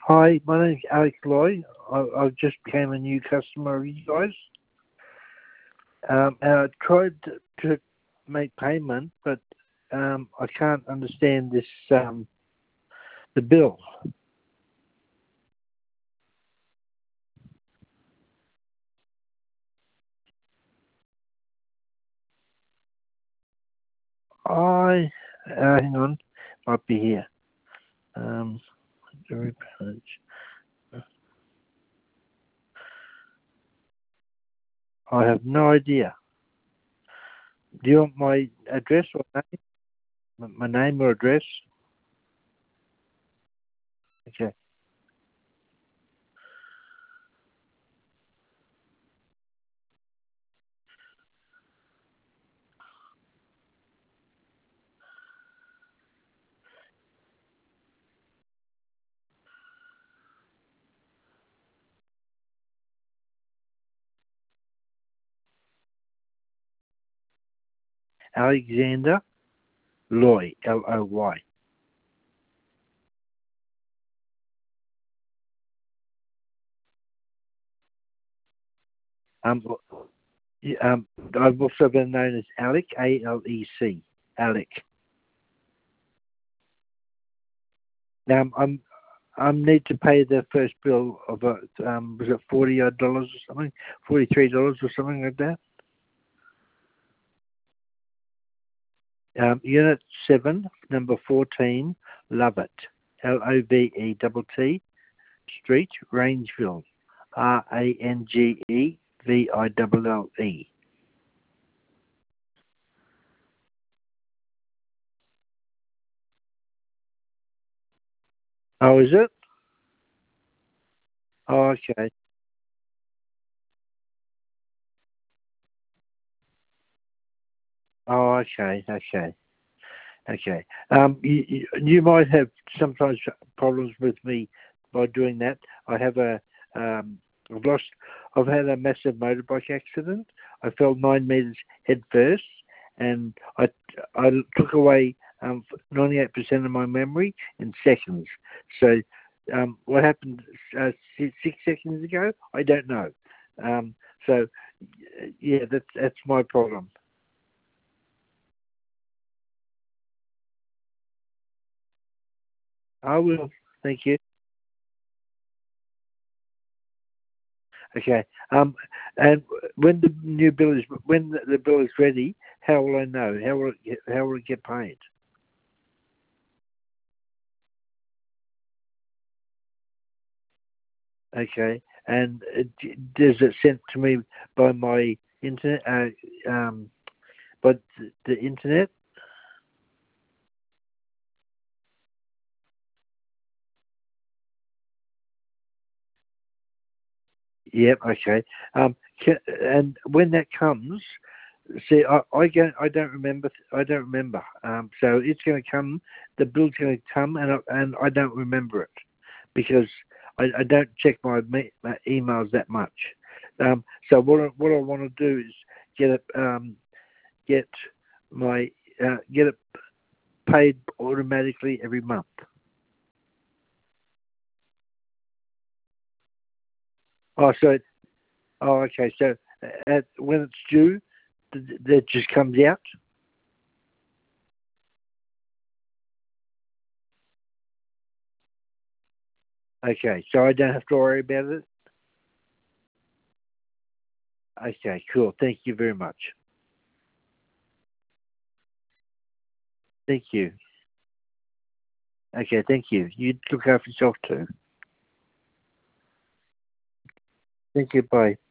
Hi, my name's Alex Loy. I just became a new customer of you guys. And I tried to make payment, but I can't understand this the bill. I hang on, might be here. Um, I have no idea. Do you want my address or name? My name or address? Okay. Alexander Loy, Loy. Um, I've also been known as Alec, Alec, Alec. Now I need to pay the first bill of was it $40 or something, $43 or something like that. Unit 7, number 14, Lovett, Lovett Street, Rangeville, Rangeville. Oh, is it? Oh, okay. Oh, okay, okay, okay. You might have sometimes problems with me by doing that. I have um, I've lost, I've had a massive motorbike accident. I fell 9 meters head first, and I took away 98% of my memory in seconds. So, what happened 6 seconds ago? I don't know. Um, so, yeah, that's my problem. I will. Thank you. Okay. And when the bill is ready, how will I know? How will it get paid? Okay. And does it sent to me by my internet? By the internet? Yep. Okay. And when that comes, see, I don't remember. I don't remember. So it's going to come. The bill's going to come, and I don't remember it because I don't check my emails that much. So what I want to do is get it get my get it paid automatically every month. Oh, okay. So when it's due, that just comes out. Okay, so I don't have to worry about it. Okay, cool. Thank you very much. Thank you. Okay, thank you. You look after yourself too. Thank you. Bye.